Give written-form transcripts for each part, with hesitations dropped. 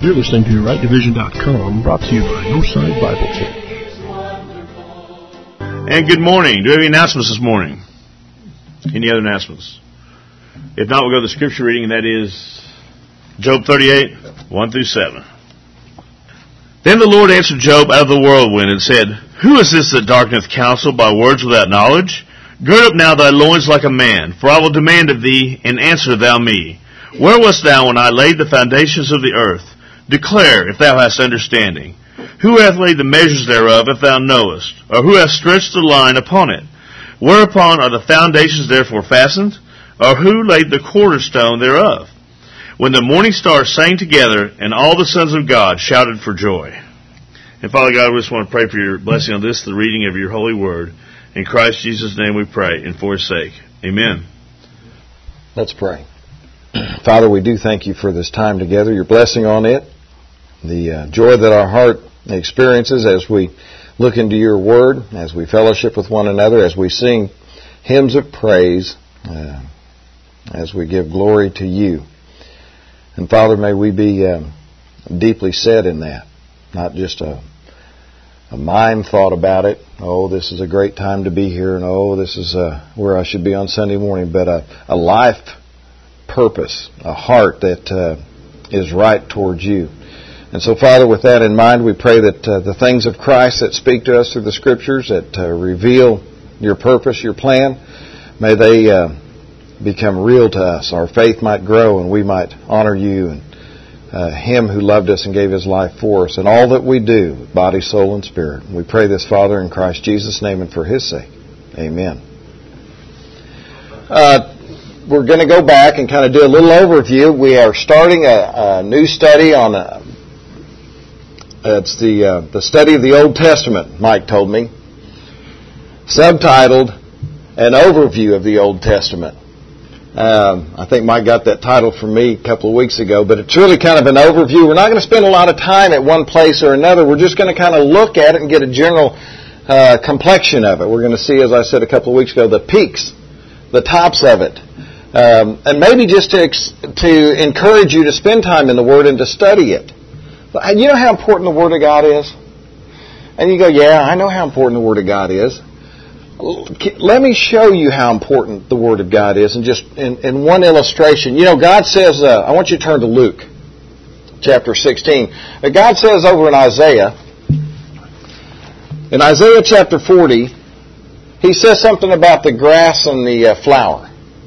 You're listening to RightDivision.com, brought to you by Northside Bible Church. And good morning. Do we have any announcements this morning? Any other announcements? If not, we'll go to the scripture reading, and that is Job 38, 1 through 7. Then the Lord answered Job out of the whirlwind and said, Who is this that darkeneth counsel by words without knowledge? Gird up now thy loins like a man, for I will demand of thee, and answer thou me. Where wast thou when I laid the foundations of the earth? Declare, if thou hast understanding. Who hath laid the measures thereof, if thou knowest? Or who hath stretched the line upon it? Whereupon are the foundations therefore fastened? Or who laid the cornerstone thereof? When the morning stars sang together, and all the sons of God shouted for joy. And Father God, we just want to pray for your blessing on this, the reading of your holy word. In Christ Jesus' name we pray, and for his sake. Amen. Let's pray. Father, we do thank you for this time together, your blessing on it, the joy that our heart experiences as we look into your word, as we fellowship with one another, as we sing hymns of praise, as we give glory to you. And Father, may we be deeply set in that, not just a mind thought about it. Oh, this is a great time to be here, and oh, this is where I should be on Sunday morning, but a life purpose, a heart that is right towards you. And so, Father, with that in mind, we pray that the things of Christ that speak to us through the Scriptures, that reveal your purpose, your plan, may they become real to us. Our faith might grow and we might honor you and him who loved us and gave his life for us, and all that we do, body, soul, and spirit. We pray this, Father, in Christ Jesus' name and for his sake. Amen. We're going to go back and kind of do a little overview. We are starting a new study on it's the study of the Old Testament, Mike told me, subtitled An Overview of the Old Testament. I think Mike got that title from me a couple of weeks ago, but it's really kind of an overview. We're not going to spend a lot of time at one place or another. We're just going to kind of look at it and get a general complexion of it. We're going to see, as I said a couple of weeks ago, the peaks, the tops of it. And maybe just to encourage you to spend time in the Word and to study it. You know how important the Word of God is? And you go, yeah, I know how important the Word of God is. Let me show you how important the Word of God is, and just in one illustration. You know, God says, I want you to turn to Luke chapter 16. God says over in Isaiah chapter 40, he says something about the grass and the flower.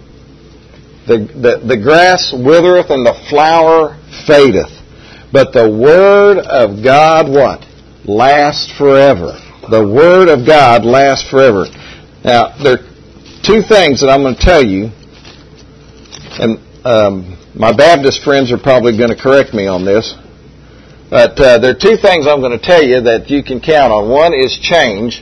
The grass withereth and the flower fadeth, but the Word of God, what? Lasts forever. The Word of God lasts forever. Now, there are two things that I'm going to tell you, and my Baptist friends are probably going to correct me on this, but there are two things I'm going to tell you that you can count on. One is change,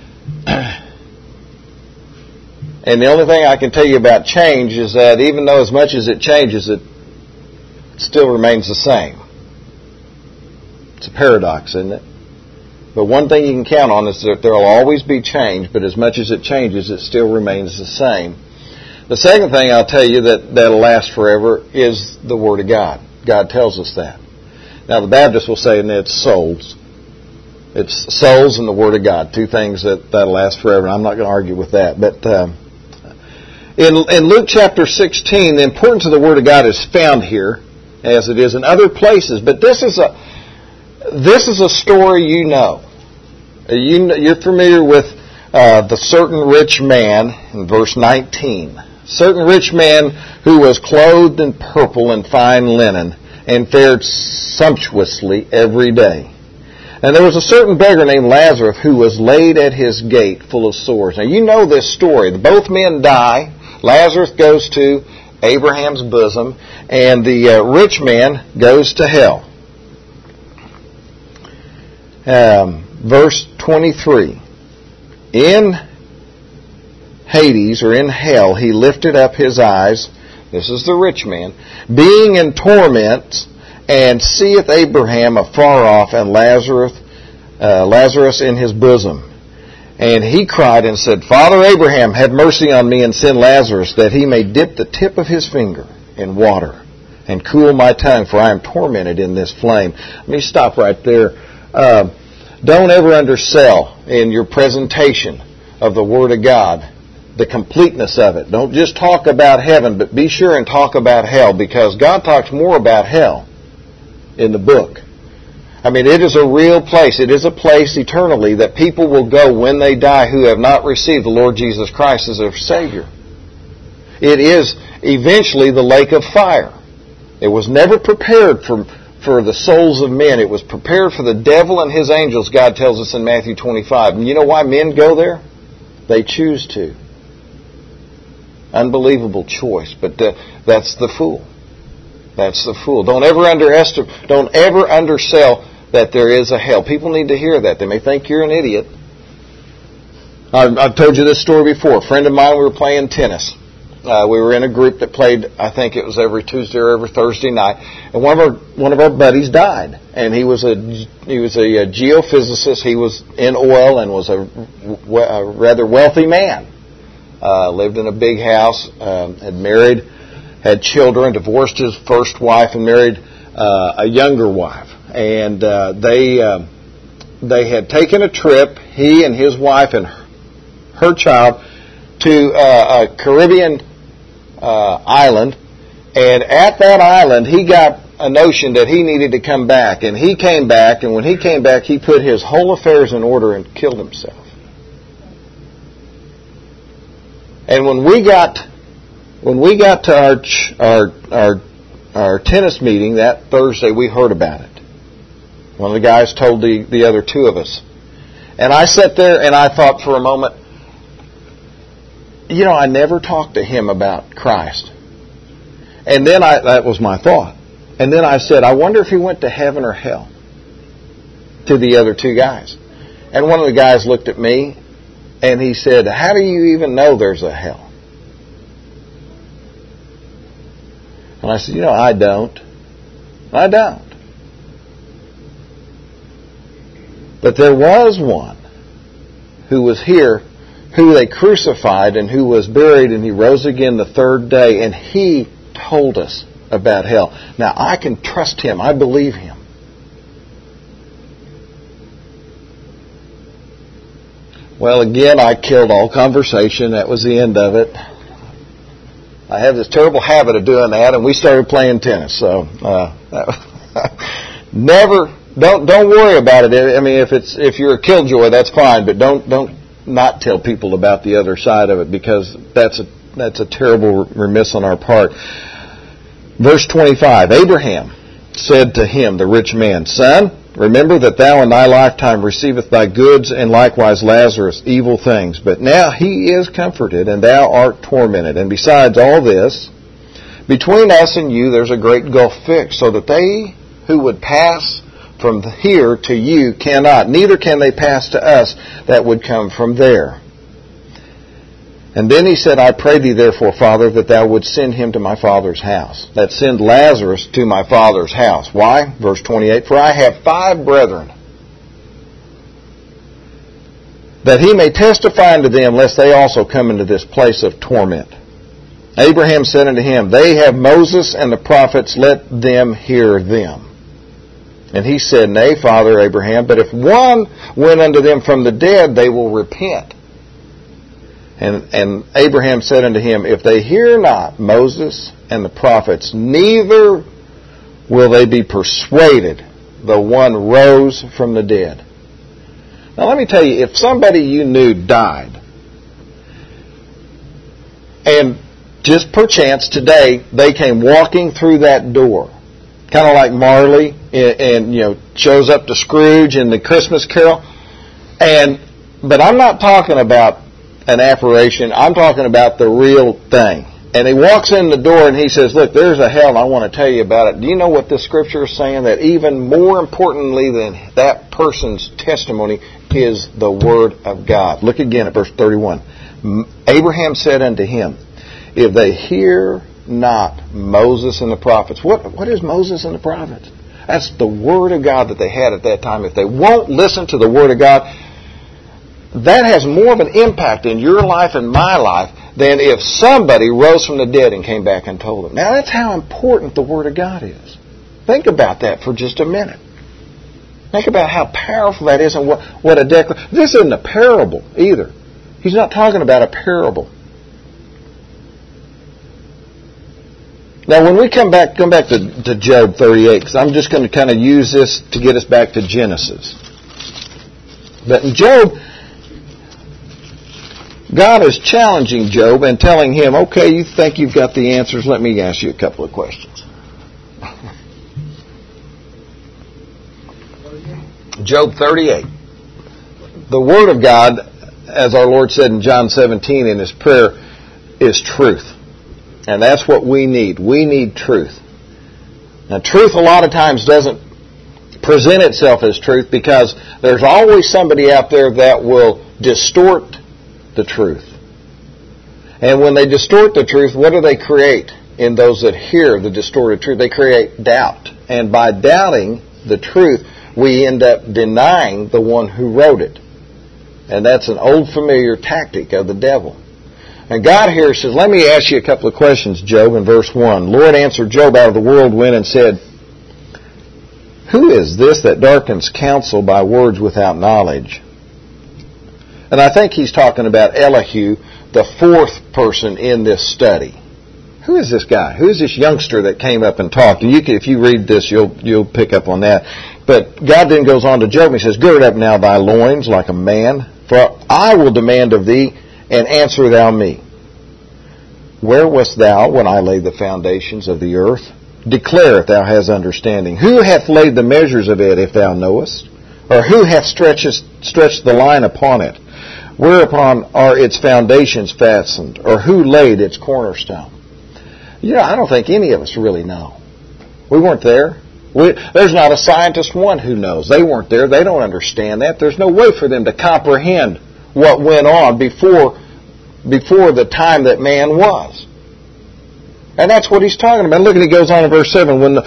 and the only thing I can tell you about change is that even though as much as it changes, it still remains the same. It's a paradox, isn't it? But one thing you can count on is that there will always be change, but as much as it changes, it still remains the same. The second thing I'll tell you that'll last forever is the Word of God. God tells us that. Now, the Baptists will say, and it's souls. It's souls and the Word of God, two things that'll last forever. I'm not going to argue with that. But in Luke chapter 16, the importance of the Word of God is found here, as it is in other places. But this is a story you know. You're familiar with the certain rich man in verse 19. Certain rich man who was clothed in purple and fine linen and fared sumptuously every day. And there was a certain beggar named Lazarus who was laid at his gate full of sores. Now you know this story. Both men die. Lazarus goes to Abraham's bosom, and the rich man goes to hell. Verse 23. In Hades, or in hell, he lifted up his eyes, this is the rich man, being in torments, and seeth Abraham afar off, and Lazarus in his bosom. And he cried and said, Father Abraham, have mercy on me, and send Lazarus, that he may dip the tip of his finger in water, and cool my tongue, for I am tormented in this flame. Let me stop right there. Don't ever undersell in your presentation of the Word of God the completeness of it. Don't just talk about heaven, but be sure and talk about hell, because God talks more about hell in the book. I mean, it is a real place. It is a place eternally that people will go when they die who have not received the Lord Jesus Christ as their Savior. It is eventually the lake of fire. It was never prepared for the souls of men. It was prepared for the devil and his angels, God tells us in Matthew 25. And you know why men go there? They choose to. Unbelievable choice, but that's the fool. That's the fool. Don't ever undersell that there is a hell. People need to hear that. They may think you're an idiot. I've told you this story before. A friend of mine, we were playing tennis. We were in a group that played, I think it was every Tuesday or every Thursday night, and one of our buddies died. And he was a geophysicist. He was in oil and was a rather wealthy man. Lived in a big house, had married, had children, divorced his first wife and married a younger wife. And they had taken a trip, he and his wife and her child, to a Caribbean island. And at that island, he got a notion that he needed to come back. And he came back, and when he came back, he put his whole affairs in order and killed himself. And when we got to our tennis meeting that Thursday, we heard about it. One of the guys told the other two of us. And I sat there and I thought for a moment, I never talked to him about Christ. And then that was my thought. And then I said, I wonder if he went to heaven or hell, to the other two guys. And one of the guys looked at me and he said, how do you even know there's a hell? And I said, I don't. I don't. But there was one who was here, who they crucified and who was buried, and he rose again the third day, and he told us about hell. Now, I can trust him. I believe him. Well, again, I killed all conversation. That was the end of it. I have this terrible habit of doing that, and we started playing tennis. So, don't worry about it. I mean, if you're a killjoy, that's fine, but don't not tell people about the other side of it, because that's a terrible remiss on our part. Verse 25, Abraham said to him, the rich man, Son, remember that thou in thy lifetime receivest thy goods, and likewise Lazarus evil things. But now he is comforted, and thou art tormented. And besides all this, between us and you there's a great gulf fixed, so that they who would pass from here to you cannot, neither can they pass to us that would come from there. And then he said, I pray thee therefore, Father, that thou would send him to my father's house. That send Lazarus to my father's house. Why? Verse 28, for I have 5 brethren, that he may testify unto them, lest they also come into this place of torment. Abraham said unto him, They have Moses and the prophets, let them hear them. And he said, Nay, Father Abraham, but if one went unto them from the dead, they will repent. And Abraham said unto him, If they hear not Moses and the prophets, neither will they be persuaded, though one rose from the dead. Now let me tell you, if somebody you knew died, and just perchance today they came walking through that door, kind of like Marley, and shows up to Scrooge in the Christmas Carol, but I'm not talking about an apparition. I'm talking about the real thing. And he walks in the door and he says, look, there's a hell and I want to tell you about it. Do you know what this scripture is saying? That even more importantly than that person's testimony is the Word of God. Look again at verse 31. Abraham said unto him, If they hear not Moses and the prophets. What is Moses and the prophets? That's the Word of God that they had at that time. If they won't listen to the Word of God, that has more of an impact in your life and my life than if somebody rose from the dead and came back and told them. Now, that's how important the Word of God is. Think about that for just a minute. Think about how powerful that is and what a declaration. This isn't a parable either. He's not talking about a parable. Now, when we come back to Job 38, because I'm just going to kind of use this to get us back to Genesis. But in Job, God is challenging Job and telling him, okay, you think you've got the answers, let me ask you a couple of questions. Job 38. The Word of God, as our Lord said in John 17 in His prayer, is truth. And that's what we need. We need truth. Now, truth a lot of times doesn't present itself as truth because there's always somebody out there that will distort the truth. And when they distort the truth, what do they create in those that hear the distorted truth? They create doubt. And by doubting the truth, we end up denying the one who wrote it. And that's an old familiar tactic of the devil. And God here says, let me ask you a couple of questions, Job, in verse 1. Lord answered Job out of the whirlwind and said, who is this that darkens counsel by words without knowledge? And I think he's talking about Elihu, the fourth person in this study. Who is this guy? Who is this youngster that came up and talked? And if you read this, you'll pick up on that. But God then goes on to Job and he says, gird up now thy loins like a man, for I will demand of thee, and answer thou me. Where wast thou when I laid the foundations of the earth? Declare if thou hast understanding. Who hath laid the measures of it, if thou knowest? Or who hath stretched the line upon it? Whereupon are its foundations fastened? Or who laid its cornerstone? I don't think any of us really know. We weren't there. There's not a scientist one who knows. They weren't there. They don't understand that. There's no way for them to comprehend what went on before the time that man was. And that's what he's talking about. Look, and he goes on in verse 7. When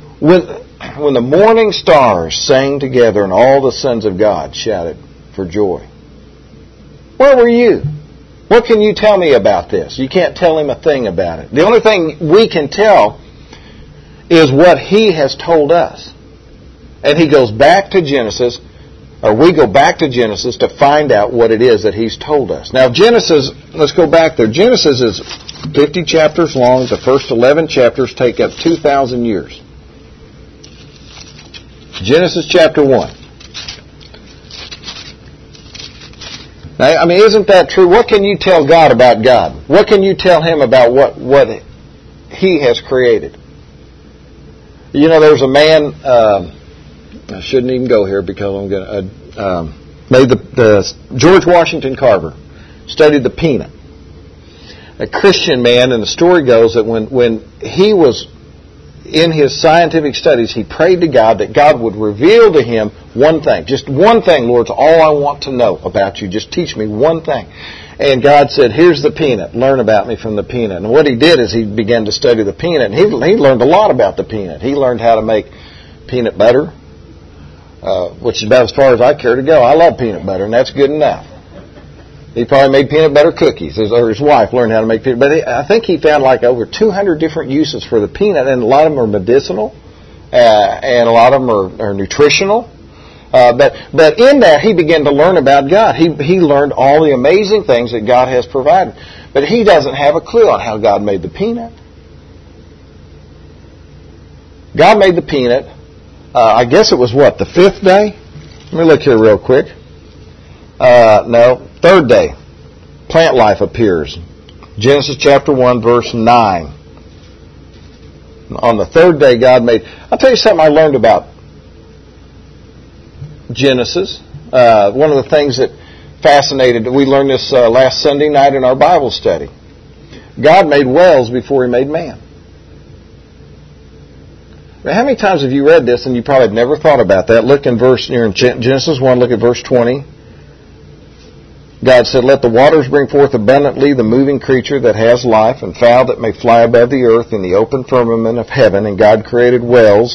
the morning stars sang together and all the sons of God shouted for joy. Where were you? What can you tell me about this? You can't tell him a thing about it. The only thing we can tell is what he has told us. And he goes back to Genesis, or we go back to Genesis to find out what it is that he's told us. Now Genesis, let's go back there. Genesis is 50 chapters long. The first 11 chapters take up 2,000 years. Genesis chapter 1. Now, isn't that true? What can you tell God about God? What can you tell Him about what He has created? There's a man, I shouldn't even go here because I'm going to, George Washington Carver studied the peanut. A Christian man, and the story goes that when he was in his scientific studies, he prayed to God that God would reveal to him one thing. Just one thing, Lord, it's all I want to know about you. Just teach me one thing. And God said, here's the peanut. Learn about me from the peanut. And what he did is he began to study the peanut. And he learned a lot about the peanut. He learned how to make peanut butter, which is about as far as I care to go. I love peanut butter, and that's good enough. He probably made peanut butter cookies, or his wife learned how to make peanut butter. But I think he found like over 200 different uses for the peanut, and a lot of them are medicinal, and a lot of them are nutritional. But in that, he began to learn about God. He learned all the amazing things that God has provided. But he doesn't have a clue on how God made the peanut. God made the peanut, I guess it was the fifth day? Let me look here real quick. No, third day. Plant life appears. Genesis chapter 1, verse 9. On the third day, God made... I'll tell you something I learned about Genesis. One of the things that fascinated... We learned this last Sunday night in our Bible study. God made wells before He made man. Now, how many times have you read this and you probably have never thought about that? Look in Genesis 1, look at verse 20. God said, let the waters bring forth abundantly the moving creature that has life, and fowl that may fly above the earth in the open firmament of heaven. And God created wells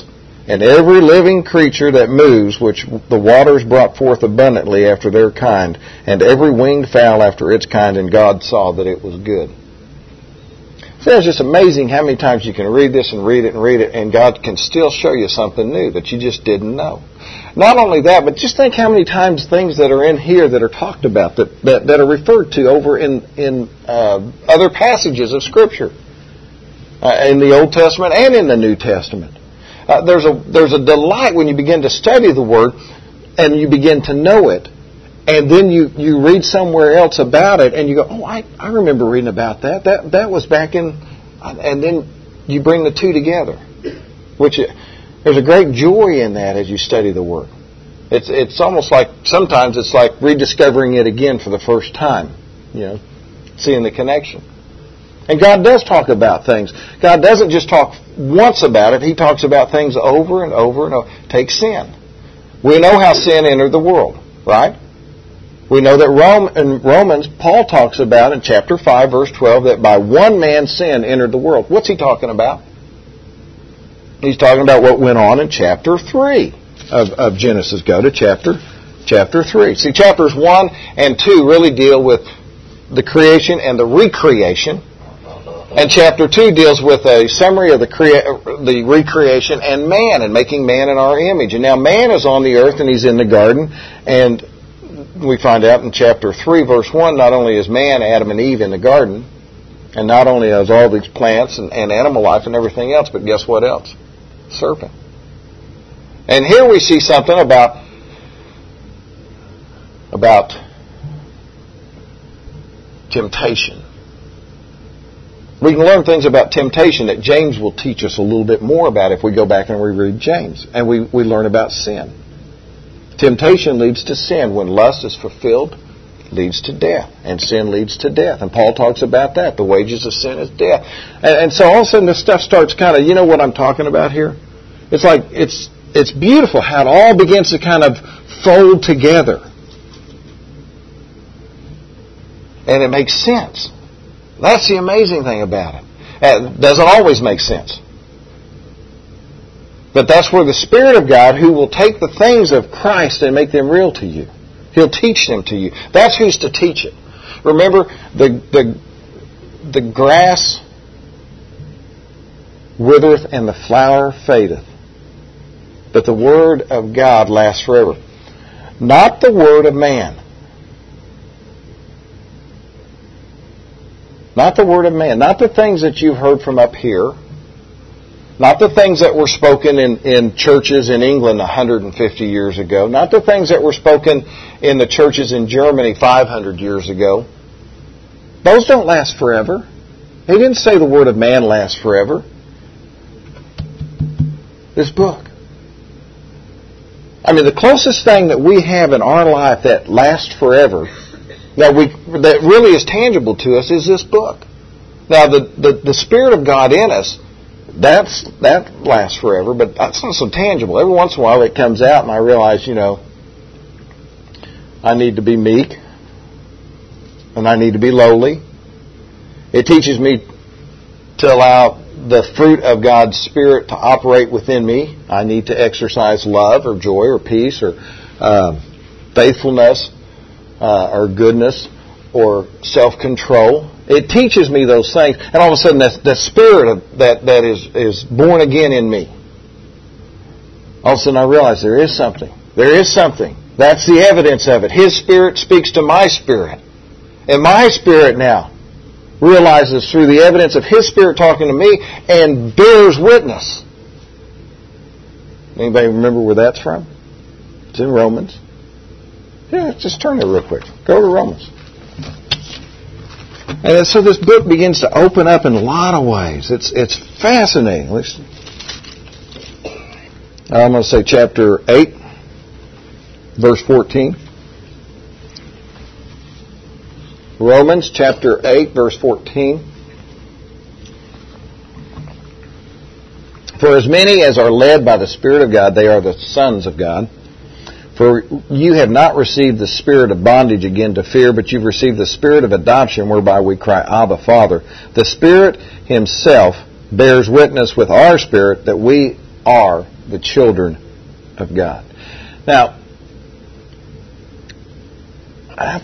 And every living creature that moves, which the waters brought forth abundantly after their kind, and every winged fowl after its kind, and God saw that it was good. So it's just amazing how many times you can read this and read it and read it, and God can still show you something new that you just didn't know. Not only that, but just think how many times things that are in here that are talked about, that are referred to over in other passages of Scripture, in the Old Testament and in the New Testament. There's a delight when you begin to study the Word and you begin to know it, and then you read somewhere else about it and you go, oh, I remember reading about that. That was back in, and then you bring the two together, which there's a great joy in that as you study the Word. It's almost like, sometimes it's like rediscovering it again for the first time, seeing the connection. And God does talk about things. God doesn't just talk once about it. He talks about things over and over and over. Take sin. We know how sin entered the world, right? We know that in Romans, Paul talks about in chapter 5, verse 12, that by one man's sin entered the world. What's he talking about? He's talking about what went on in chapter 3 of Genesis. Go to chapter 3. See, chapters 1 and 2 really deal with the creation and the recreation. And chapter 2 deals with a summary of the recreation and man, and making man in our image. And now man is on the earth and he's in the garden. And we find out in chapter 3, verse 1, not only is man, Adam and Eve, in the garden, and not only is all these plants and animal life and everything else, but guess what else? Serpent. And here we see something about temptation. We can learn things about temptation that James will teach us a little bit more about if we go back and we read James. And we learn about sin. Temptation leads to sin. When lust is fulfilled, leads to death. And sin leads to death. And Paul talks about that. The wages of sin is death. And so all of a sudden this stuff starts kind of, you know what I'm talking about here? It's like, it's beautiful how it all begins to kind of fold together. And it makes sense. That's the amazing thing about it. It doesn't always make sense. But that's where the Spirit of God, who will take the things of Christ and make them real to you, He'll teach them to you. That's who's to teach it. Remember, the grass withereth and the flower fadeth, but the Word of God lasts forever. Not the word of man. Not the word of man. Not the things that you've heard from up here. Not the things that were spoken in churches in England 150 years ago. Not the things that were spoken in the churches in Germany 500 years ago. Those don't last forever. He didn't say the word of man lasts forever. This book. I mean, the closest thing that we have in our life that lasts forever, that really is tangible to us, is this book. Now, the Spirit of God in us, that lasts forever, but that's not so tangible. Every once in a while it comes out and I realize, I need to be meek and I need to be lowly. It teaches me to allow the fruit of God's Spirit to operate within me. I need to exercise love or joy or peace or faithfulness or goodness or self-control. It teaches me those things, and all of a sudden the Spirit that is born again in me. All of a sudden I realize there is something. There is something. That's the evidence of it. His Spirit speaks to my spirit. And my spirit now realizes through the evidence of His Spirit talking to me and bears witness. Anybody remember where that's from? It's in Romans. Yeah, just turn there real quick. Go to Romans. And so this book begins to open up in a lot of ways. It's fascinating. Listen. I'm going to say chapter 8, verse 14. Romans chapter 8, verse 14. For as many as are led by the Spirit of God, they are the sons of God. For you have not received the spirit of bondage again to fear, but you've received the spirit of adoption, whereby we cry, Abba, Father. The Spirit Himself bears witness with our spirit that we are the children of God. Now, I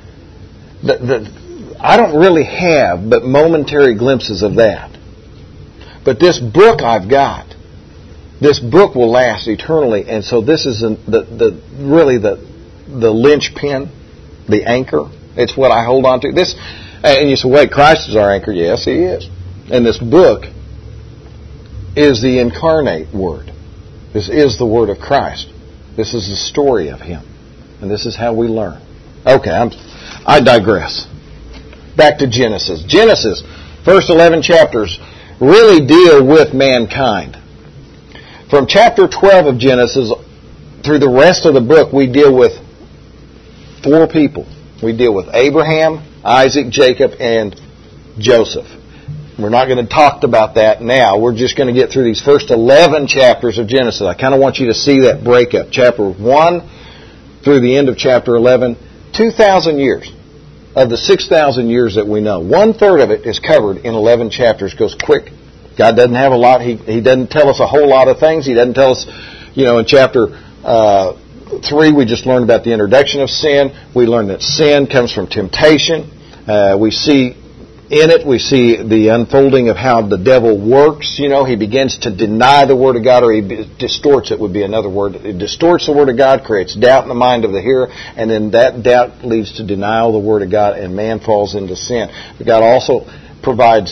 don't really have but momentary glimpses of that. But this book I've got, this book will last eternally, and so this is really the linchpin, the anchor. It's what I hold on to. This, and you say, wait, Christ is our anchor. Yes, He is. And this book is the incarnate Word. This is the Word of Christ. This is the story of Him. And this is how we learn. Okay, I digress. Back to Genesis. Genesis, first 11 chapters, really deal with mankind. From chapter 12 of Genesis through the rest of the book, we deal with 4 people. We deal with Abraham, Isaac, Jacob, and Joseph. We're not going to talk about that now. We're just going to get through these first 11 chapters of Genesis. I kind of want you to see that breakup. Chapter 1 through the end of chapter 11, 2,000 years. Of the 6,000 years that we know, 1/3 of it is covered in 11 chapters. Goes quick. God doesn't have a lot. He doesn't tell us a whole lot of things. He doesn't tell us, in chapter 3 we just learned about the introduction of sin. We learned that sin comes from temptation. We see the unfolding of how the devil works. He begins to deny the Word of God, or he distorts it would be another word. It distorts the Word of God, creates doubt in the mind of the hearer, and then that doubt leads to denial of the Word of God, and man falls into sin. But God also provides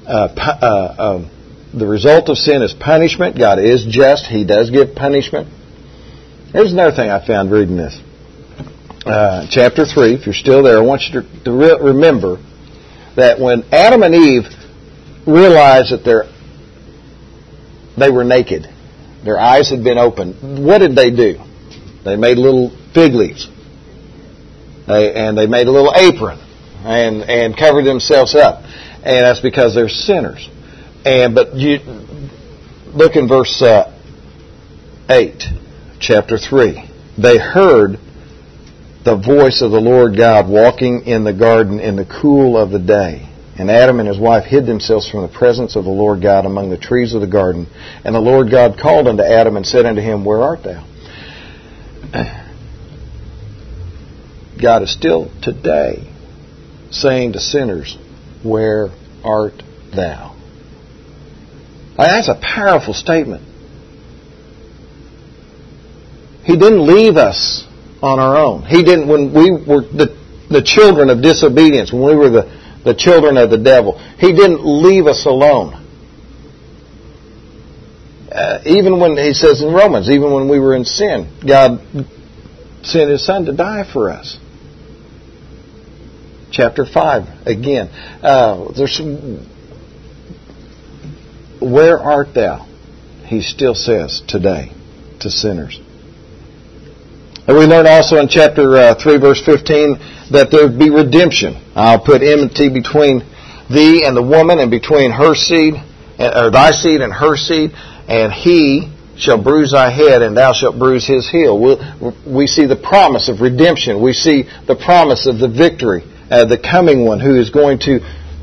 the result of sin is punishment. God is just. He does give punishment. Here's another thing I found reading this. Chapter 3, if you're still there, I want you to remember that when Adam and Eve realized that they were naked, their eyes had been opened, what did they do? They made little fig leaves. And they made a little apron and covered themselves up. And that's because they're sinners. But you look in verse 8, chapter 3. They heard the voice of the Lord God walking in the garden in the cool of the day. And Adam and his wife hid themselves from the presence of the Lord God among the trees of the garden. And the Lord God called unto Adam and said unto him, Where art thou? God is still today saying to sinners, Where art thou? That's a powerful statement. He didn't leave us on our own. He didn't, when we were the children of disobedience, when we were the children of the devil, He didn't leave us alone. Even when, He says in Romans, even when we were in sin, God sent His Son to die for us. Chapter 5, again. Where art thou? He still says today to sinners. And we learn also in chapter 3, verse 15, that there be redemption. I'll put enmity between thee and the woman, and between her seed, or thy seed and her seed, and he shall bruise thy head, and thou shalt bruise his heel. We see the promise of redemption. We see the promise of the victory, the coming one who is going to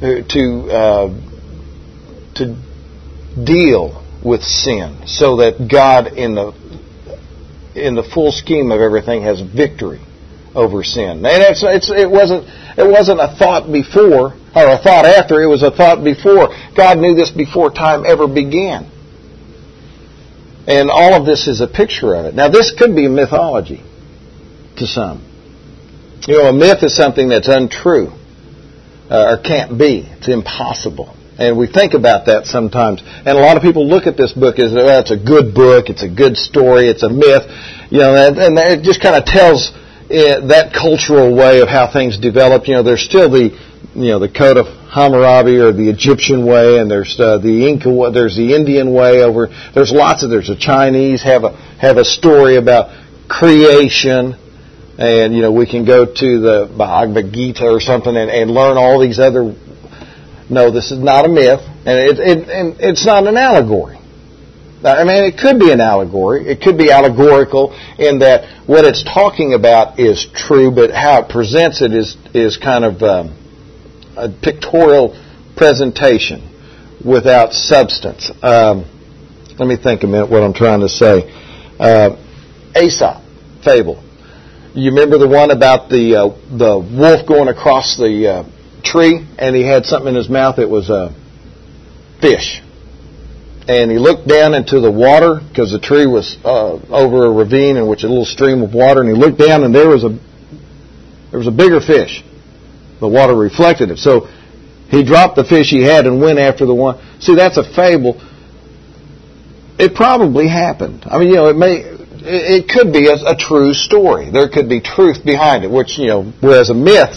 deal with sin, so that God in the full scheme of everything has victory over sin. And it wasn't a thought before or a thought after. It was a thought before. God knew this before time ever began. And all of this is a picture of it. Now, this could be a mythology to some. A myth is something that's untrue or can't be. It's impossible. And we think about that sometimes. And a lot of people look at this book as, it's a good book, it's a good story, it's a myth. And it just kind of tells that cultural way of how things develop. There's still the code of Hammurabi, or the Egyptian way, and there's the Inca way, there's the Indian way over. There's the Chinese have a story about creation. And, we can go to the Bhagavad Gita or something and learn all these other. No, this is not a myth, and it's not an allegory. It could be an allegory. It could be allegorical in that what it's talking about is true, but how it presents it is kind of a pictorial presentation without substance. Let me think a minute what I'm trying to say. Aesop fable. You remember the one about the wolf going across the tree, and he had something in his mouth. It was a fish. And he looked down into the water because the tree was over a ravine in which a little stream of water. And he looked down, and there was a bigger fish. The water reflected it. So he dropped the fish he had and went after the one. See, that's a fable. It probably happened. I mean, it could be a true story. There could be truth behind it, which, whereas a myth,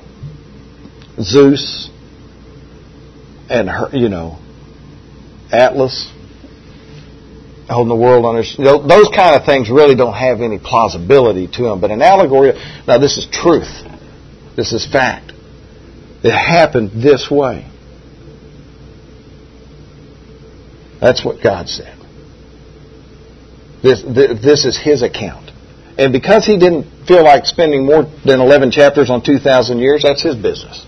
Zeus and Atlas holding the world on his... those kind of things really don't have any plausibility to them. But an allegory... Now, this is truth. This is fact. It happened this way. That's what God said. This is His account. And because He didn't feel like spending more than 11 chapters on 2,000 years, that's His business.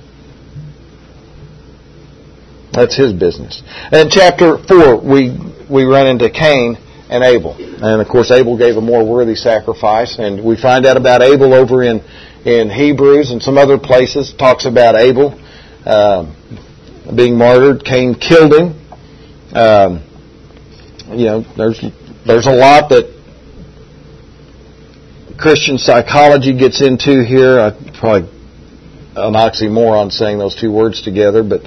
That's His business. And in chapter 4, we run into Cain and Abel. And of course, Abel gave a more worthy sacrifice. And we find out about Abel over in Hebrews and some other places. It talks about Abel being martyred. Cain killed him. There's a lot that Christian psychology gets into here. Probably an oxymoron saying those two words together, but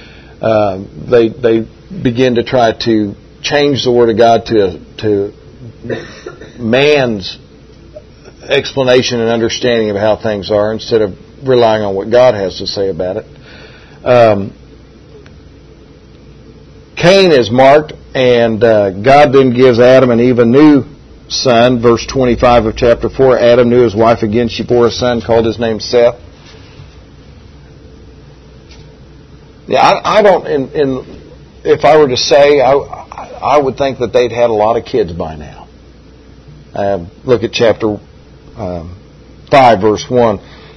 they begin to try to change the Word of God to man's explanation and understanding of how things are instead of relying on what God has to say about it. Cain is marked, and God then gives Adam and Eve a new son. Verse 25 of chapter 4, Adam knew his wife again. She bore a son, called his name Seth. Yeah, I don't. If I were to say, I would think that they'd had a lot of kids by now. Look at chapter 5, verse 1.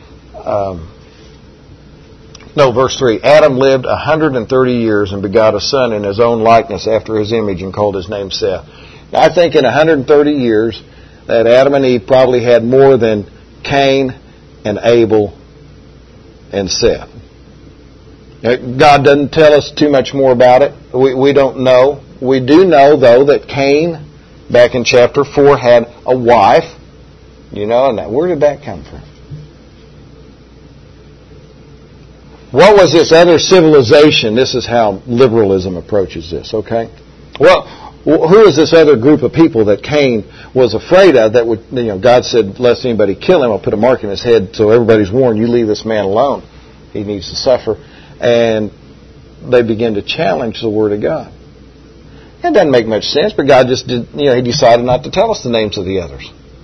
Verse 3. Adam lived 130 years and begot a son in his own likeness after his image and called his name Seth. Now, I think in 130 years that Adam and Eve probably had more than Cain and Abel and Seth. God doesn't tell us too much more about it. We don't know. We do know, though, that Cain, back in chapter 4, had a wife. And where did that come from? What was this other civilization? This is how liberalism approaches this, okay? Well, who is this other group of people that Cain was afraid of that would, God said, lest anybody kill him, I'll put a mark in his head so everybody's warned, you leave this man alone. He needs to suffer. And they begin to challenge the Word of God. It doesn't make much sense, but God just did, He decided not to tell us the names of the others.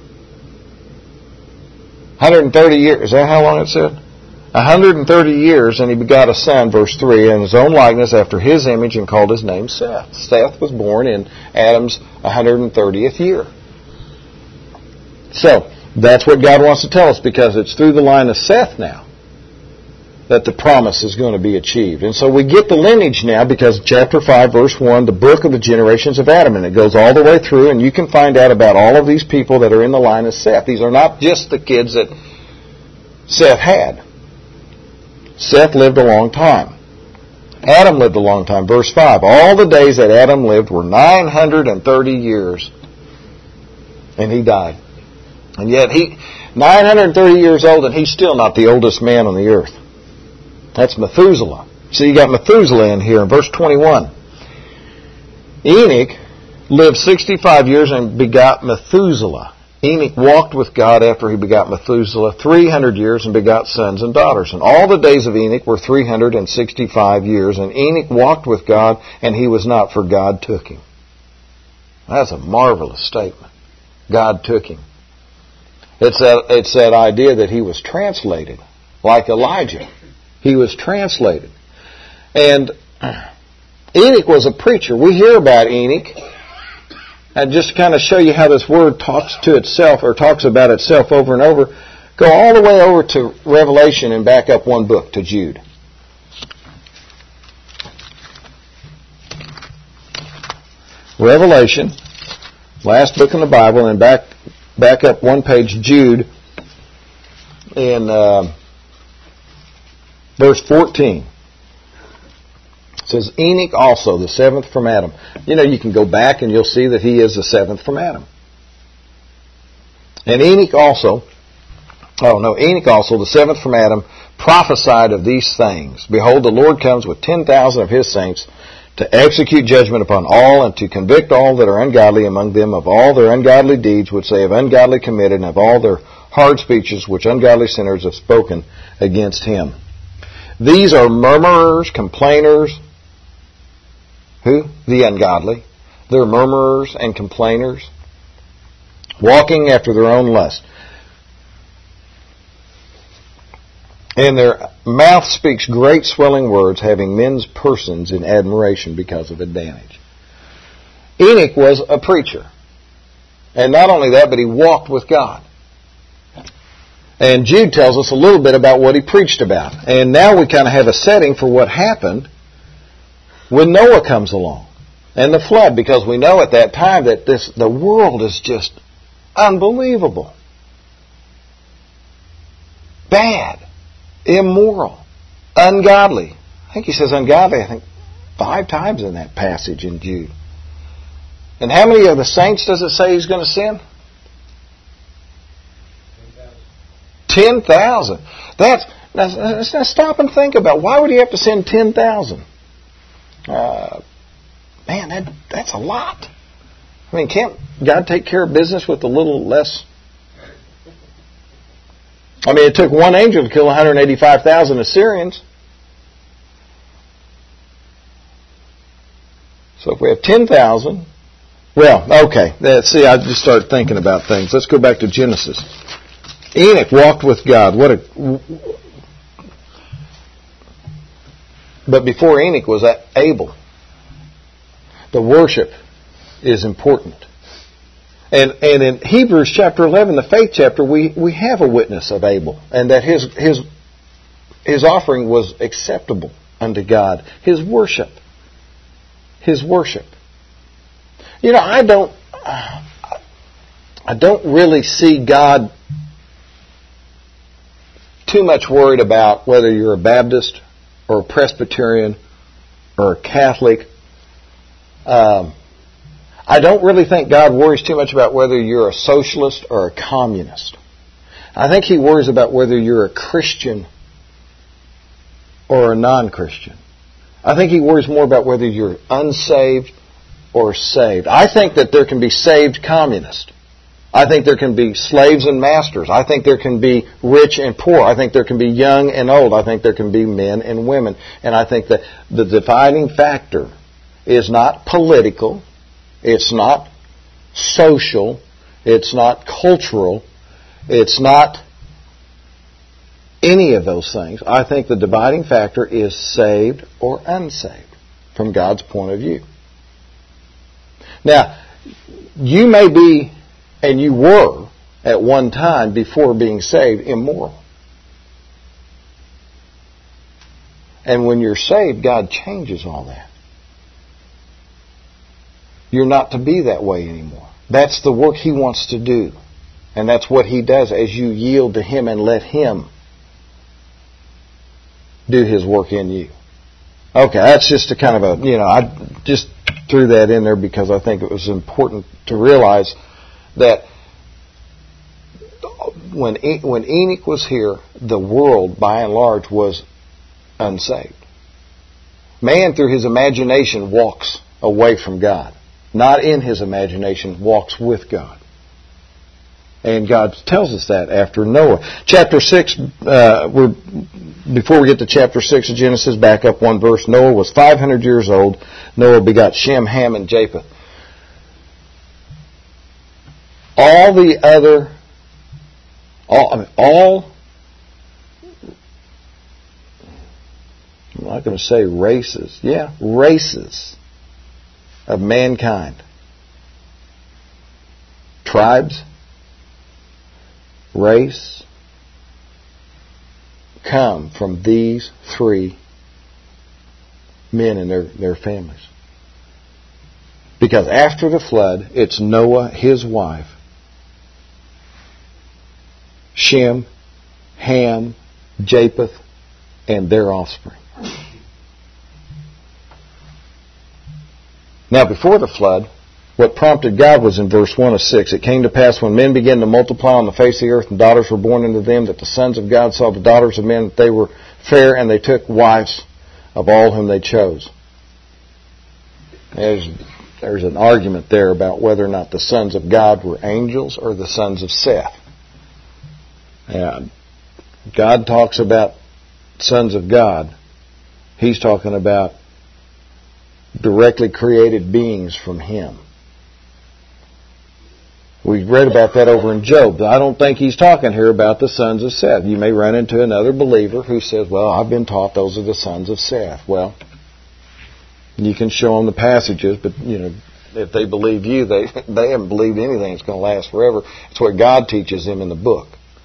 130 years, is that how long it said? 130 years, and he begot a son, verse 3, in his own likeness after his image and called his name Seth. Seth was born in Adam's 130th year. So, that's what God wants to tell us, because it's through the line of Seth now that the promise is going to be achieved. And so we get the lineage now, because chapter 5, verse 1, the book of the generations of Adam, and it goes all the way through, and you can find out about all of these people that are in the line of Seth. These are not just the kids that Seth had. Seth lived a long time. Adam lived a long time. Verse 5, all the days that Adam lived were 930 years. And he died. And yet 930 years old, and he's still not the oldest man on the earth. That's Methuselah. So you got Methuselah in here in verse 21. Enoch lived 65 years and begot Methuselah. Enoch walked with God after he begot Methuselah 300 years and begot sons and daughters. And all the days of Enoch were 365 years. And Enoch walked with God, and he was not, for God took him. That's a marvelous statement. God took him. It's that idea that he was translated, like Elijah. He was translated. And Enoch was a preacher. We hear about Enoch. And just to kind of show you how this word talks to itself, or talks about itself over and over, go all the way over to Revelation and back up one book to Revelation, last book in the Bible, and back up one page, Jude, in verse 14. It says, Enoch also, the seventh from Adam. You know, you can go back and you'll see that he is the seventh from Adam. And Enoch also, the seventh from Adam, prophesied of these things. Behold, the Lord comes with 10,000 of his saints to execute judgment upon all and to convict all that are ungodly among them of all their ungodly deeds which they have ungodly committed and of all their hard speeches which ungodly sinners have spoken against him. These are murmurers, complainers. Who? The ungodly. They're murmurers and complainers, walking after their own lust. And their mouth speaks great swelling words, having men's persons in admiration because of advantage. Enoch was a preacher. And not only that, but he walked with God. And Jude tells us a little bit about what he preached about. And now we kind of have a setting for what happened when Noah comes along and the flood, because we know at that time that the world is just unbelievable. Bad. Immoral. Ungodly. I think he says ungodly, 5 times in that passage in Jude. And how many of the saints does it say he's going to send? 10,000. Let's stop and think about, why would he have to send 10,000? Man, that's a lot. I mean, can't God take care of business with a little less? I mean, it took one angel to kill 185,000 Assyrians. So if we have 10,000, well, okay. See, I just started thinking about things. Let's go back to Genesis. Enoch walked with God. But before Enoch was Abel. The worship is important. And in Hebrews chapter 11, the faith chapter, we have a witness of Abel, and that his offering was acceptable unto God. His worship. You know, I don't really see God too much worried about whether you're a Baptist or a Presbyterian or a Catholic. I don't really think God worries too much about whether you're a socialist or a communist. I think He worries about whether you're a Christian or a non-Christian. I think He worries more about whether you're unsaved or saved. I think that there can be saved communists. I think there can be slaves and masters. I think there can be rich and poor. I think there can be young and old. I think there can be men and women. And I think that the defining factor is not political. It's not social. It's not cultural. It's not any of those things. I think the dividing factor is saved or unsaved from God's point of view. Now, you may be, and you were at one time before being saved, immoral. And when you're saved, God changes all that. You're not to be that way anymore. That's the work He wants to do. And that's what He does as you yield to Him and let Him do His work in you. Okay, that's just a kind of I just threw that in there because I think it was important to realize that when Enoch was here, the world, by and large, was unsaved. Man, through his imagination, walks away from God. Not in his imagination, walks with God. And God tells us that after Noah. Chapter 6, before we get to chapter 6 of Genesis, back up one verse. Noah was 500 years old. Noah begot Shem, Ham, and Japheth. I'm not going to say races. Yeah, races of mankind. Tribes, race, come from these 3 men and their families. Because after the flood, it's Noah, his wife, Shem, Ham, Japheth, and their offspring. Now, before the flood, what prompted God was in verse 1 of 6. It came to pass when men began to multiply on the face of the earth and daughters were born unto them, that the sons of God saw the daughters of men that they were fair, and they took wives of all whom they chose. There's an argument there about whether or not the sons of God were angels or the sons of Seth. And God talks about sons of God. He's talking about directly created beings from Him. We read about that over in Job. I don't think he's talking here about the sons of Seth. You may run into another believer who says, well, I've been taught those are the sons of Seth. Well, you can show them the passages, but if they believe you, they haven't believed anything that's going to last forever. It's what God teaches them in the book.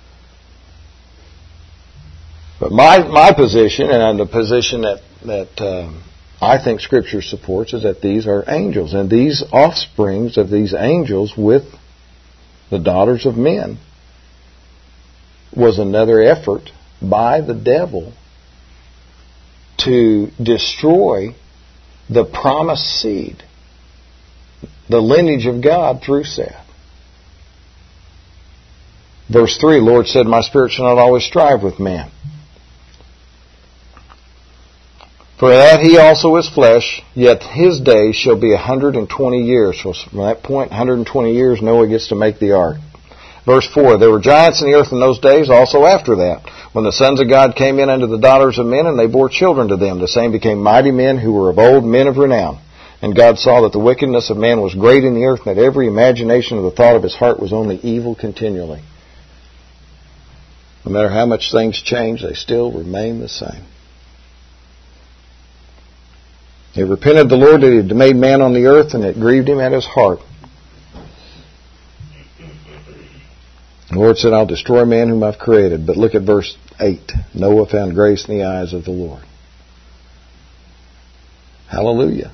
But my position, and the position that I think Scripture supports, is that these are angels, and these offsprings of these angels with the daughters of men was another effort by the devil to destroy the promised seed, the lineage of God through Seth. Verse 3, Lord said, my spirit shall not always strive with man. For that he also is flesh, yet his days shall be 120 years. So from that point, 120 years, Noah gets to make the ark. Verse 4, there were giants in the earth in those days, also after that, when the sons of God came in unto the daughters of men, and they bore children to them. The same became mighty men who were of old, men of renown. And God saw that the wickedness of man was great in the earth, and that every imagination of the thought of his heart was only evil continually. No matter how much things change, they still remain the same. He repented the Lord that he had made man on the earth, and it grieved him at his heart. The Lord said, I'll destroy man whom I've created. But look at verse 8. Noah found grace in the eyes of the Lord. Hallelujah.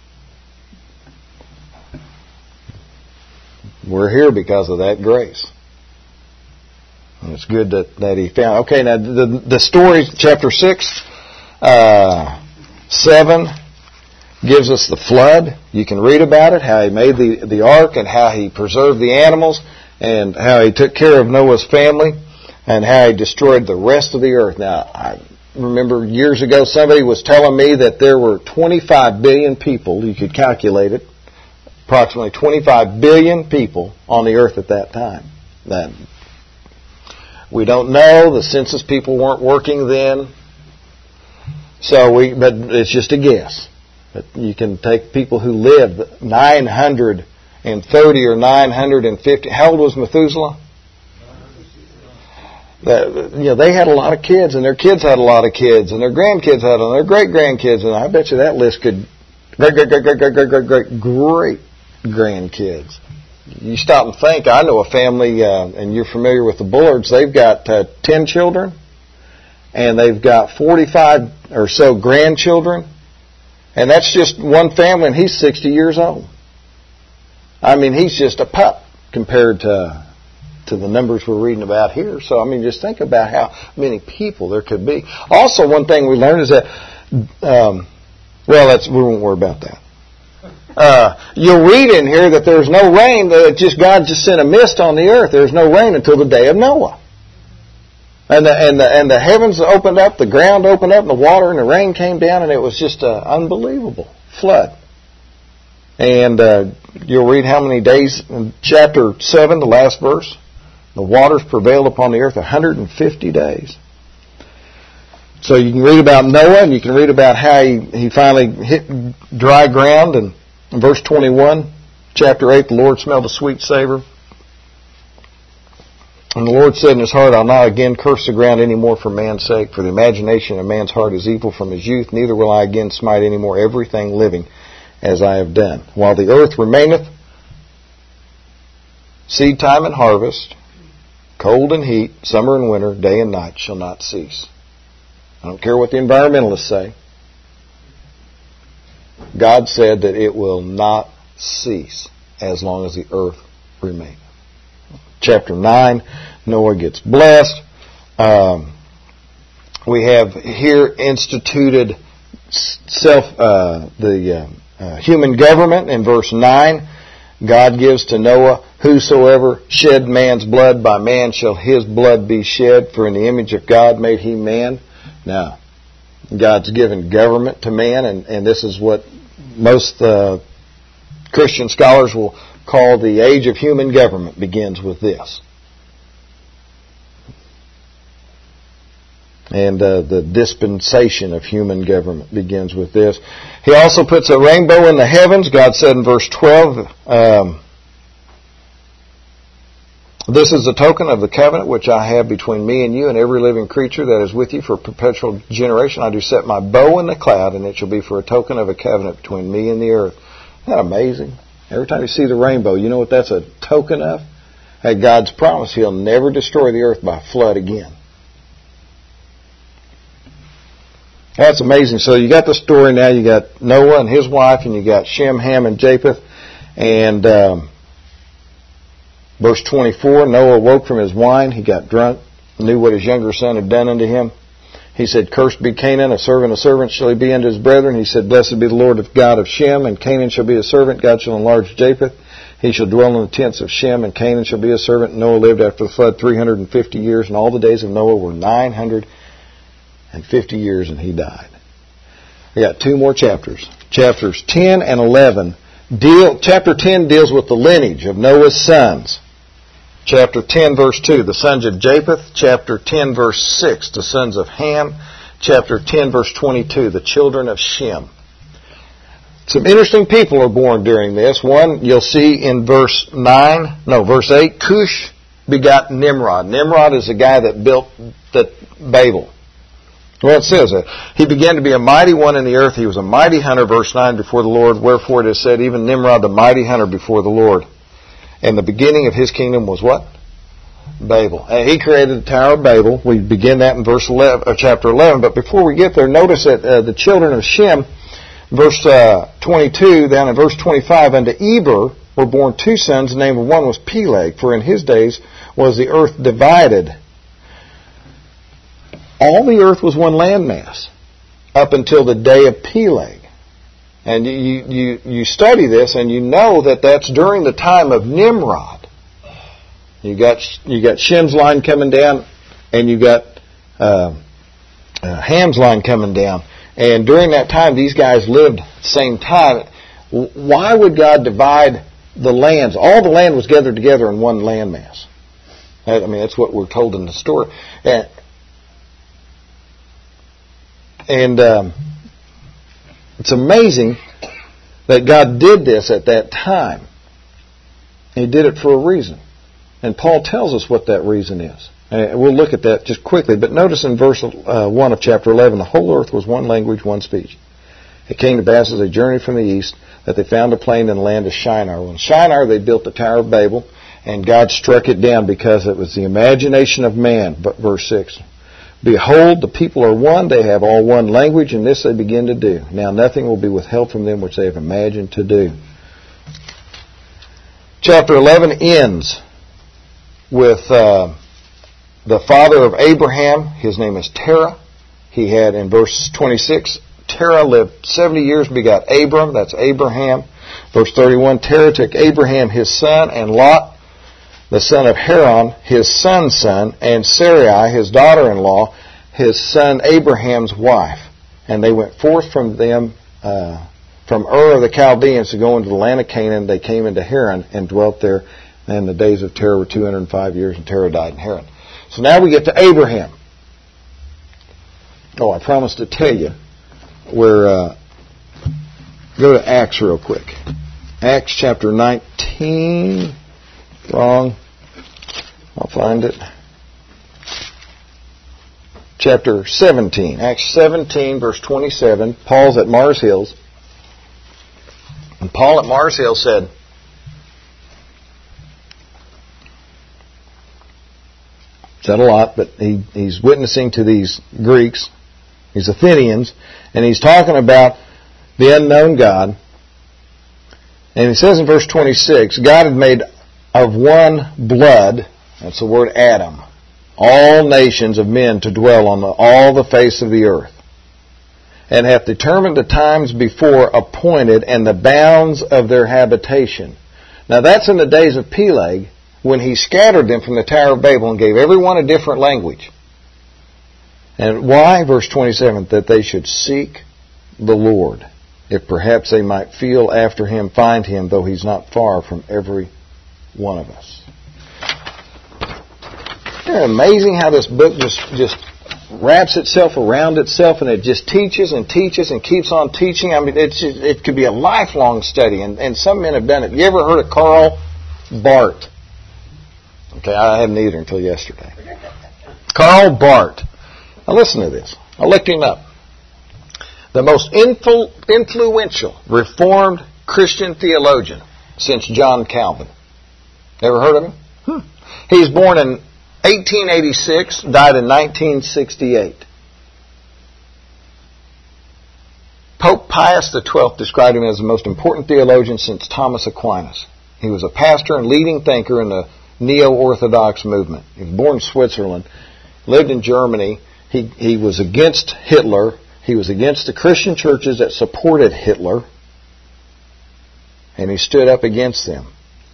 We're here because of that grace. And it's good that he found. Okay, now the story, chapter 6, 7, gives us the flood. You can read about it, how he made the ark and how he preserved the animals and how he took care of Noah's family and how he destroyed the rest of the earth. Now, I remember years ago somebody was telling me that there were 25 billion people, you could calculate it, approximately 25 billion people on the earth at that time. That we don't know. The census people weren't working then. But it's just a guess. But you can take people who lived 930 or 950. How old was Methuselah? They had a lot of kids, and their kids had a lot of kids, and their grandkids had them, and their great-grandkids, and I bet you that list could great grandkids. You stop and think. I know a family, and you're familiar with the Bullards. They've got 10 children, and they've got 45 or so grandchildren. And that's just one family, and he's 60 years old. I mean, he's just a pup compared to the numbers we're reading about here. So, I mean, just think about how many people there could be. Also, one thing we learned is that, we won't worry about that. You'll read in here that there's no rain, that God just sent a mist on the earth. There's no rain until the day of Noah. And the heavens opened up, the ground opened up, and the water and the rain came down, and it was just an unbelievable flood. And you'll read how many days in chapter 7, the last verse. The waters prevailed upon the earth 150 days. So you can read about Noah, and you can read about how he finally hit dry ground. And in verse 21, chapter 8, the Lord smelled a sweet savor. And the Lord said in his heart, I'll not again curse the ground any more for man's sake, for the imagination of man's heart is evil from his youth, neither will I again smite any more everything living as I have done. While the earth remaineth, seed time and harvest, cold and heat, summer and winter, day and night shall not cease. I don't care what the environmentalists say. God said that it will not cease as long as the earth remaineth. Chapter 9, Noah gets blessed. We have here instituted human government in verse 9. God gives to Noah, whosoever shed man's blood, by man shall his blood be shed, for in the image of God made he man. Now, God's given government to man, and this is what most Christian scholars will call the age of human government, begins with this. And the dispensation of human government begins with this. He also puts a rainbow in the heavens. God said in verse 12, this is a token of the covenant which I have between me and you and every living creature that is with you for perpetual generation. I do set my bow in the cloud, and it shall be for a token of a covenant between me and the earth. Isn't that amazing? Every time you see the rainbow, you know what that's a token of? At God's promise, He'll never destroy the earth by flood again. That's amazing. So you got the story now. You got Noah and his wife, and you got Shem, Ham, and Japheth. And verse 24, Noah awoke from his wine. He got drunk, knew what his younger son had done unto him. He said, Cursed be Canaan, a servant shall he be unto his brethren. He said, Blessed be the Lord of God of Shem, and Canaan shall be a servant. God shall enlarge Japheth. He shall dwell in the tents of Shem, and Canaan shall be a servant. And Noah lived after the flood 350 years, and all the days of Noah were 950 years, and he died. We got two more chapters. Chapters 10 and 11. Chapter 10 deals with the lineage of Noah's sons. Chapter 10, verse 2, the sons of Japheth. Chapter 10, verse 6, the sons of Ham. Chapter 10, verse 22, the children of Shem. Some interesting people are born during this. One, you'll see in verse 8, Cush begot Nimrod. Nimrod is the guy that built the Babel. Well, it says that. He began to be a mighty one in the earth. He was a mighty hunter, verse 9, before the Lord. Wherefore it is said, even Nimrod, the mighty hunter before the Lord. And the beginning of his kingdom was what? Babel. And he created the Tower of Babel. We begin that in chapter 11. But before we get there, notice that the children of Shem, verse 22, down in verse 25, unto Eber were born two sons. The name of one was Peleg, for in his days was the earth divided. All the earth was one landmass up until the day of Peleg. And you study this, and you know that that's during the time of Nimrod. You got Shem's line coming down, and you got Ham's line coming down. And during that time, these guys lived at the same time. Why would God divide the lands? All the land was gathered together in one landmass. I mean, that's what we're told in the story. And it's amazing that God did this at that time. He did it for a reason. And Paul tells us what that reason is. And we'll look at that just quickly. But notice in verse 1 of chapter 11, the whole earth was one language, one speech. It came to pass as they journeyed from the east that they found a plain in the land of Shinar. Well, in Shinar they built the Tower of Babel, and God struck it down because it was the imagination of man. But verse 6, Behold, the people are one, they have all one language, and this they begin to do. Now nothing will be withheld from them which they have imagined to do. Chapter 11 ends with the father of Abraham. His name is Terah. He had, in verse 26, Terah lived 70 years and begot Abram. That's Abraham. Verse 31, Terah took Abraham his son, and Lot, the son of Haran, his son's son, and Sarai, his daughter-in-law, his son Abraham's wife. And they went forth from them, from Ur of the Chaldeans to go into the land of Canaan. They came into Haran and dwelt there. And the days of Terah were 205 years, and Terah died in Haran. So now we get to Abraham. Oh, I promised to tell you where, go to Acts real quick. Acts chapter 19. Wrong. I'll find it. Chapter 17. Acts 17, verse 27. Paul's at Mars Hills. And Paul at Mars Hills said, said a lot, but he's witnessing to these Greeks, these Athenians, and he's talking about the unknown God. And he says in verse 26, God had made of one blood, that's the word Adam, all nations of men to dwell on all the face of the earth, and hath determined the times before appointed and the bounds of their habitation. Now that's in the days of Peleg, when he scattered them from the Tower of Babel and gave everyone a different language. And why? Verse 27, that they should seek the Lord, if perhaps they might feel after Him, find Him, though He's not far from every one of us. Isn't it amazing how this book just wraps itself around itself, and it just teaches and teaches and keeps on teaching? I mean, it could be a lifelong study, and some men have done it. You ever heard of Karl Barth? Okay, I hadn't either until yesterday. Karl Barth. Now listen to this. I looked him up. The most influential Reformed Christian theologian since John Calvin. Ever heard of him? He was born in 1886, died in 1968. Pope Pius XII described him as the most important theologian since Thomas Aquinas. He was a pastor and leading thinker in the Neo-Orthodox movement. He was born in Switzerland, lived in Germany. He was against Hitler. He was against the Christian churches that supported Hitler. And he stood up against them.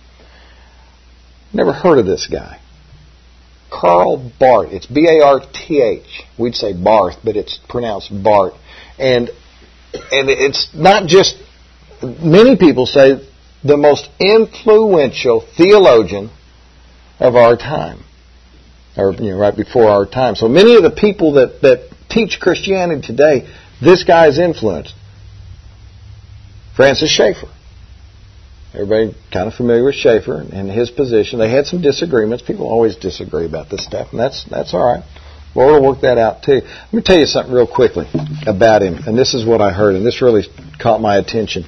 Never heard of this guy. Karl Barth. It's B-A-R-T-H. We'd say Barth, but it's pronounced Barth. And it's not just, many people say, the most influential theologian of our time. Or, right before our time. So many of the people that teach Christianity today, this guy's influenced. Francis Schaeffer. Everybody kind of familiar with Schaeffer and his position. They had some disagreements. People always disagree about this stuff, and that's all right. Lord will work that out too. Let me tell you something real quickly about him, and this is what I heard, and this really caught my attention.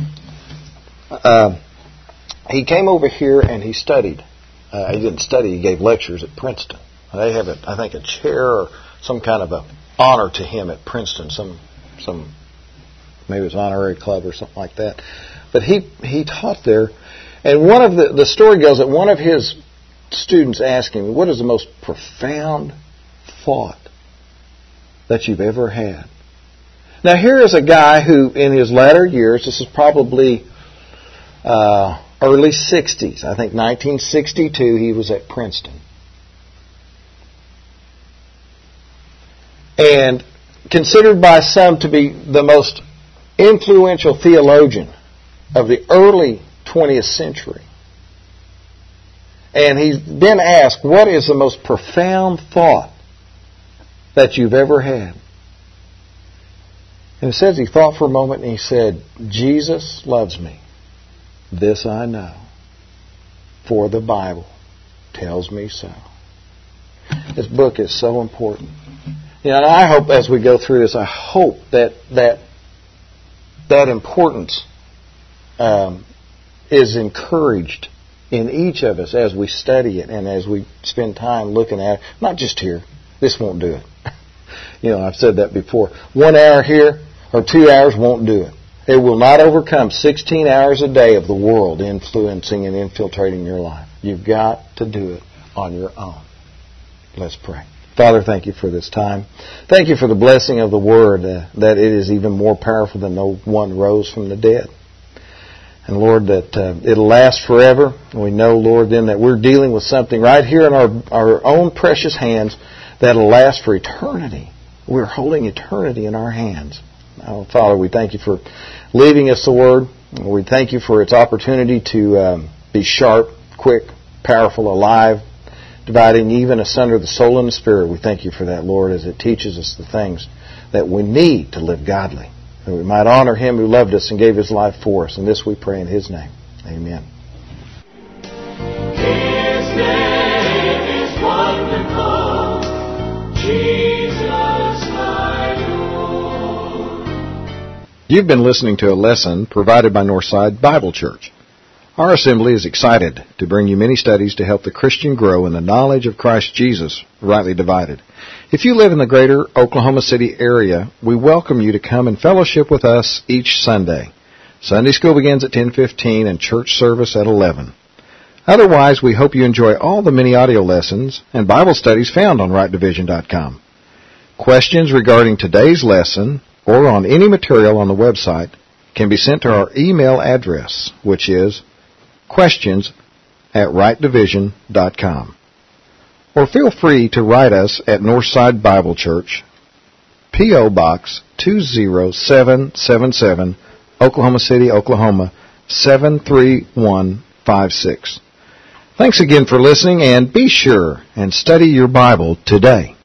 He came over here and he studied. He didn't study. He gave lectures at Princeton. They have, I think, a chair or some kind of a honor to him at Princeton. Some maybe it was honorary club or something like that. But he taught there, and one of the story goes that one of his students asked him, "What is the most profound thought that you've ever had?" Now here is a guy who, in his latter years, this is probably early 60s. I think 1962 he was at Princeton. And considered by some to be the most influential theologian of the early 20th century. And he's been asked, what is the most profound thought that you've ever had? And it says he thought for a moment and he said, Jesus loves me. This I know, for the Bible tells me so. This book is so important. And I hope as we go through this, I hope that importance is encouraged in each of us as we study it and as we spend time looking at it. Not just here. This won't do it. I've said that before. 1 hour here or 2 hours won't do it. It will not overcome 16 hours a day of the world influencing and infiltrating your life. You've got to do it on your own. Let's pray. Father, thank you for this time. Thank you for the blessing of the Word, that it is even more powerful than no one rose from the dead. And Lord, that it'll last forever. We know, Lord, then that we're dealing with something right here in our own precious hands that'll last for eternity. We're holding eternity in our hands. Oh, Father, we thank you for leaving us the Word. We thank you for its opportunity to be sharp, quick, powerful, alive, dividing even asunder the soul and the spirit. We thank you for that, Lord, as it teaches us the things that we need to live godly, that we might honor Him who loved us and gave His life for us. And this we pray in His name. Amen. His name is wonderful, Jesus my Lord. You've been listening to a lesson provided by Northside Bible Church. Our assembly is excited to bring you many studies to help the Christian grow in the knowledge of Christ Jesus, rightly divided. If you live in the greater Oklahoma City area, we welcome you to come and fellowship with us each Sunday. Sunday school begins at 10:15 and church service at 11. Otherwise, we hope you enjoy all the many audio lessons and Bible studies found on rightdivision.com. Questions regarding today's lesson or on any material on the website can be sent to our email address, which is questions@rightdivision.com. Or feel free to write us at Northside Bible Church, P.O. Box 20777, Oklahoma City, Oklahoma 73156. Thanks again for listening, and be sure and study your Bible today.